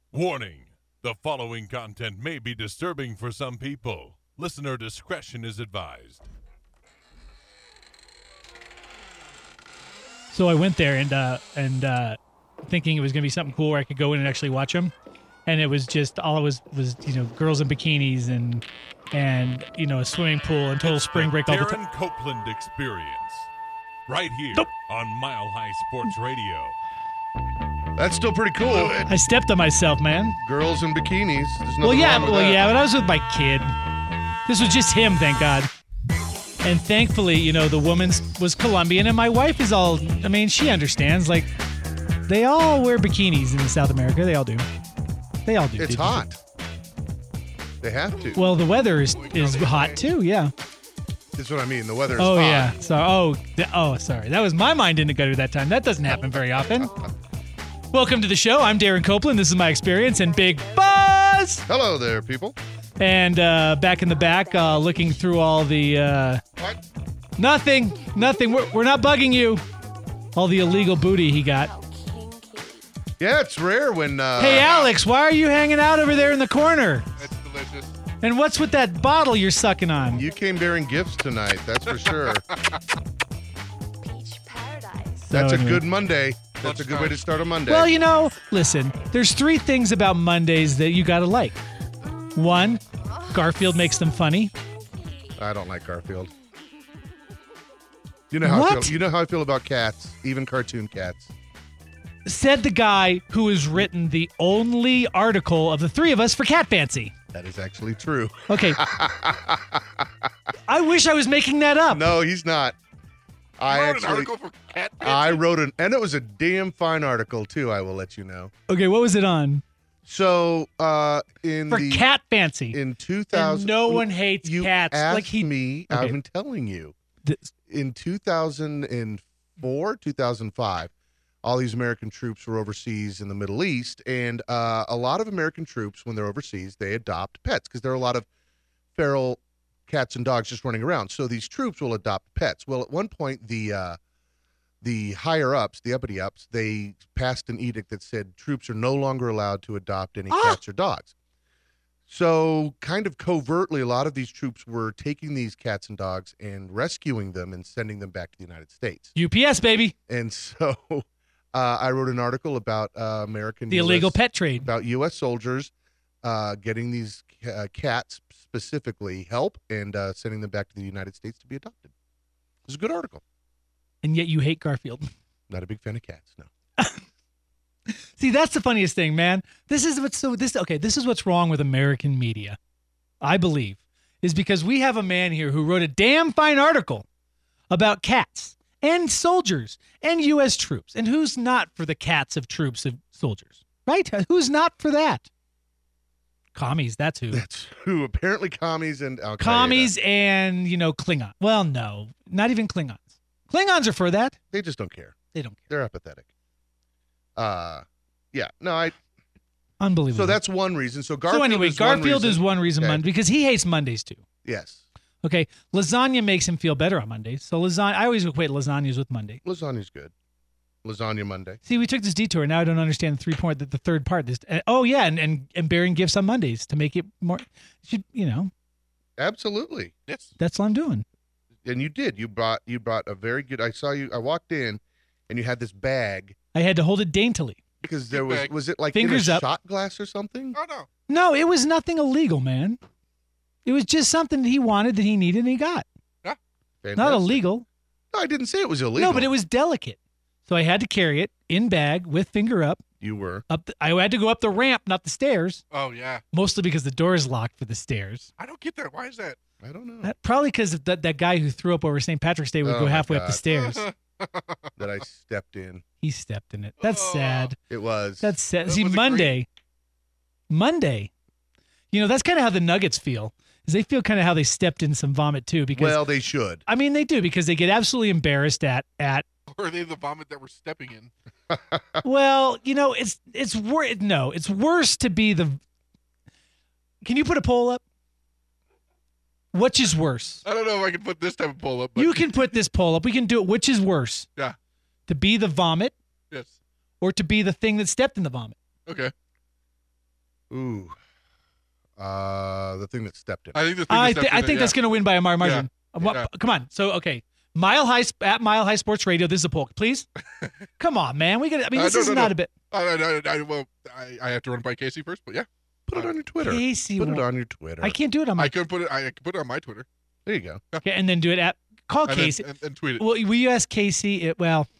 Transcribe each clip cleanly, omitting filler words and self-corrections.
Warning: the following content may be disturbing for some people. Listener discretion is advised. So I went there and thinking it was going to be something cool where I could go in and actually watch them. And it was just all it was girls in bikinis and a swimming pool and total It's spring the break all the time. Darren Copeland Experience. Right here Nope. on Mile High Sports Radio. That's still pretty cool. I stepped on myself, man. Girls in bikinis. There's nothing Well, yeah, wrong with that. but I was with my kid. This was just him, thank God. And thankfully, the woman was Colombian, and my wife is all. I mean, she understands. Like, they all wear bikinis in South America. They all do. They all do. It's hot. They have to. Well, the weather is hot too. Yeah. That's what I mean. The weather is Oh hot. yeah. So sorry. That was my mind didn't go to that time. That doesn't happen very often. Welcome to the show. I'm Darren Copeland. This is my experience and Big Buzz. Hello there, people. And back in the back, looking through all the What? nothing. We're not bugging you. All the illegal booty he got. Yeah, it's rare when. Hey Alex, why are you hanging out over there in the corner? That's delicious. And what's with that bottle you're sucking on? You came bearing gifts tonight. That's for sure. Peach Paradise. That's So a anyway. good Monday. That's a good way to start a Monday. Well, listen, there's three things about Mondays that you gotta like. One, Garfield makes them funny. I don't like Garfield. You know how I What? feel. You know how I feel about cats, even cartoon cats. Said the guy who has written the only article of the three of us for Cat Fancy. That is actually true. Okay. I wish I was making that up. No, he's not. You wrote an article for Cat Fancy? I wrote and it was a damn fine article too. I will let you know. Okay, what was it on? So, For Cat Fancy. in 2000, And no one hates you cats. Asked Like he- me. Okay. I've been telling you. This- In 2004, 2005, all these American troops were overseas in the Middle East, and a lot of American troops, when they're overseas, they adopt pets because there are a lot of feral cats and dogs just running around. So these troops will adopt pets. Well, at one point, the higher ups, the uppity ups, they passed an edict that said troops are no longer allowed to adopt any cats or dogs. So kind of covertly, a lot of these troops were taking these cats and dogs and rescuing them and sending them back to the United States. UPS, baby. And so I wrote an article about The illegal pet trade. about U.S. soldiers getting these cats specifically help and sending them back to the United States to be adopted. It was a good article. And yet you hate Garfield. Not a big fan of cats, no. See, that's the funniest thing, man. This is what's wrong with American media, I believe, is because we have a man here who wrote a damn fine article about cats and soldiers and U.S. troops. And who's not for the cats of troops of soldiers, right? Who's not for that? Commies, that's who. That's who apparently commies and Al Qaeda. Commies and, Klingon. Well, no, not even Klingons. Klingons are for that. They just don't care. They don't care. They're apathetic. Yeah, no, Unbelievable. so that's one reason. So Garfield Garfield is is one reason Okay. Monday because he hates Mondays too. Yes. Okay, lasagna makes him feel better on Mondays. So I always equate lasagnas with Monday. Lasagna's good. Lasagna Monday. See, we took this detour. Now I don't understand the third part. And bearing gifts on Mondays to make it more. Absolutely. Yes. That's what I'm doing. And you did. You brought a very good. I saw you. I walked in, and you had this bag I had to hold it daintily. because there Good bag. was it like Fingers in a up. shot glass or something? Oh, no. No, it was nothing illegal, man. It was just something that he wanted, that he needed, and he got. Fantastic. Not illegal. No, I didn't say it was illegal. No, but it was delicate. So I had to carry it in bag with finger up. You were. I had to go up the ramp, not the stairs. Oh, yeah. Mostly because the door is locked for the stairs. I don't get that. Why is that? I don't know Probably because that guy who threw up over St. Patrick's Day would Oh go my halfway up the God. stairs. that I stepped in. He stepped in it. That's Oh. sad. It was. That's sad. That See, was a Monday. That's kind of how the Nuggets feel. Is they feel kind of how they stepped in some vomit too. Because well, they should. I mean, they do because they get absolutely embarrassed at. Or are they the vomit that we're stepping in? Well, it's worse to be the. Can you put a poll up? Which is worse? I don't know if I can put this type of poll up. But You can put this poll up. We can do it. Which is worse? Yeah. To be the vomit Yes. or to be the thing that stepped in the vomit? Okay. Ooh. The thing that stepped in. I think the thing I think that's going to win by a margin. Yeah. Come on. So, okay. Mile High Sports Radio. This is a poll. Please. Come on, man. This is not a bit. I have to run by Casey first, but yeah. Put it on your Twitter. Casey, Put it on your Twitter. I can't do it on my. I could put it on my Twitter. There you go. Okay, and then do it call Casey and tweet it. Well, will you ask Casey?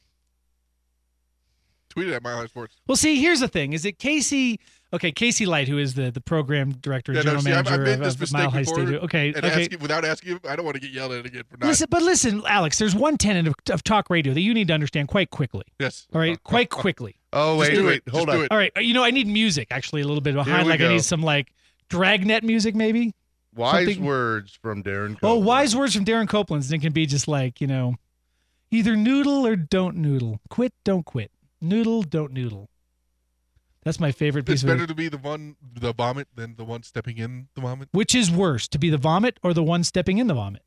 Tweet it at Mile High Sports. Well, see, here's the thing: is it Casey? Okay, Casey Light, who is the program director, general manager I've made this of mistake Mile High before, Stadium. Okay, and without asking him, I don't want to get yelled at again for not. Listen, Alex. There's one tenet of talk radio that you need to understand quite quickly. Yes. All right, quite quickly. Oh wait, hold on. All right, I need music actually a little bit behind. Like I need some like Dragnet music maybe. Wise words from Darren Copeland. Oh, wise words from Darren Copeland. And it can be just like, either noodle or don't noodle. Quit, don't quit. Noodle, don't noodle. That's my favorite piece It's of better to be the vomit than the one stepping in the vomit. Which is worse, to be the vomit or the one stepping in the vomit?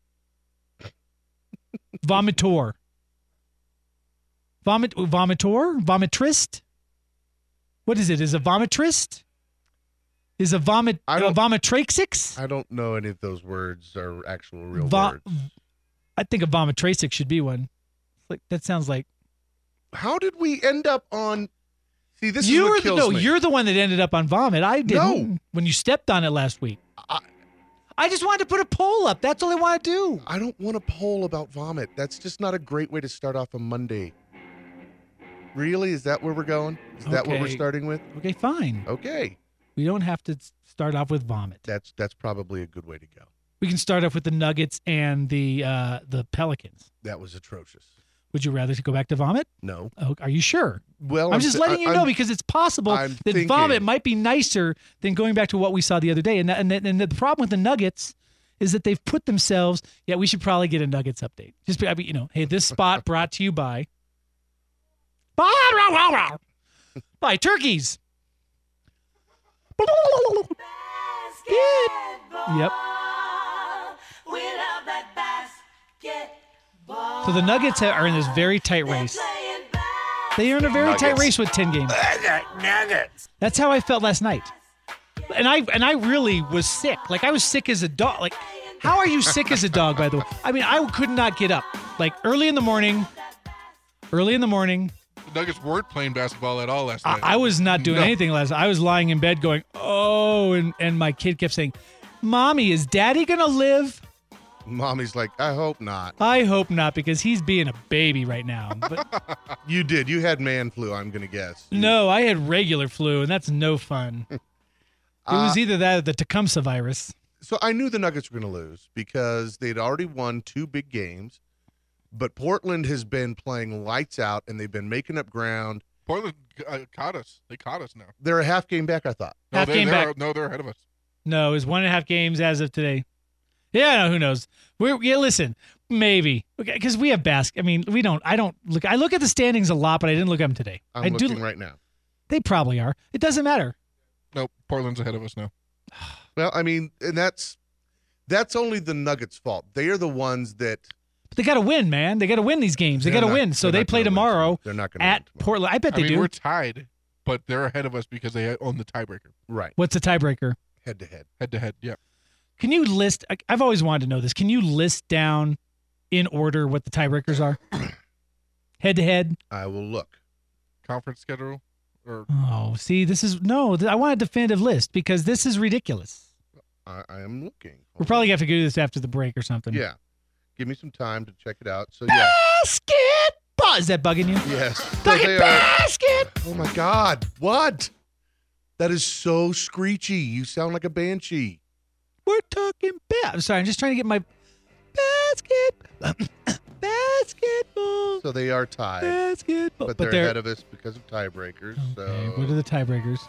Vomitor. Vomitor? Vomitrist? What is it? Is a vomitrist? Is a vomitraxix? I don't know any of those words are actual real words. I think a vomitraxix should be one. That sounds like. How did we end up on? See, this is what kills me. You're the one that ended up on vomit. I didn't. No. When you stepped on it last week. I just wanted to put a poll up. That's all I want to do. I don't want a poll about vomit. That's just not a great way to start off a Monday. Really? Is that where we're going? Is that what we're starting with? Okay, fine. Okay. We don't have to start off with vomit. That's probably a good way to go. We can start off with the Nuggets and the Pelicans. That was atrocious. Would you rather go back to vomit? No. Oh, are you sure? Well, I'm just letting you know because it's possible that vomit might be nicer than going back to what we saw the other day. And the problem with the Nuggets is that they've put themselves. Yeah, we should probably get a Nuggets update. Just hey, this spot brought to you by turkeys. Yep. So the Nuggets are in this very tight race. They are in a very tight race with 10 games. Nuggets. That's how I felt last night. And I really was sick. Like I was sick as a dog. Like, how are you sick as a dog, by the way? I mean, I could not get up. Like early in the morning. The Nuggets weren't playing basketball at all last night. I was not doing anything last night. I was lying in bed going, oh, and my kid kept saying, Mommy, is Daddy going to live? Mommy's like, I hope not. I hope not, because he's being a baby right now. But you did. You had man flu, I'm going to guess. No, I had regular flu, and that's no fun. It was either that or the Tecumseh virus. So I knew the Nuggets were going to lose because they'd already won 2 big games. But Portland has been playing lights out, and they've been making up ground. Portland caught us. They caught us now. They're a half game back, I thought. Half game back. No, they're ahead of us. No, it's 1.5 games as of today. Yeah, no, who knows? Listen, maybe because we have I mean, we don't. I don't look. I look at the standings a lot, but I didn't look at them today. I'm looking right now. They probably are. It doesn't matter. No, Portland's ahead of us now. Well, I mean, and that's only the Nuggets' fault. They are the ones that. But they got to win, man. They got to win these games. They got to win. So they play tomorrow. They're not going at Portland. I bet they do. We're tied, but they're ahead of us because they own the tiebreaker. Right. What's the tiebreaker? Head to head. Head to head. Yeah. Can you list? I've always wanted to know this. Can you list down in order what the tiebreakers are? Head to head. I will look. Conference schedule. See, I want a definitive list because this is ridiculous. I am looking. We're probably going to have to do this after the break or something. Yeah. Give me some time to check it out. So, yeah. Basketball! Is that bugging you? Yes. Basket! Oh, my God. What? That is so screechy. You sound like a banshee. We're talking I'm sorry. I'm just trying to get my basketball. So they are tied. Basketball. But they're ahead of us because of tiebreakers. Okay. So. What are the tiebreakers?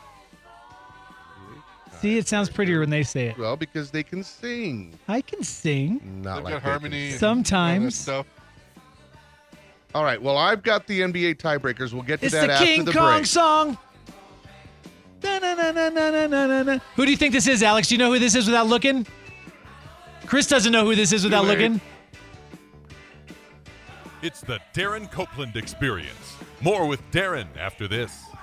See, it sounds prettier when they say it. Well, because they can sing. I can sing. Not like harmony. Sometimes. Stuff. All right. Well, I've got the NBA tiebreakers. We'll get to that after the break. It's the King Kong song. Who do you think this is, Alex? Do you know who this is without looking? Chris doesn't know who this is without looking. It's the Darren Copeland Experience. More with Darren after this.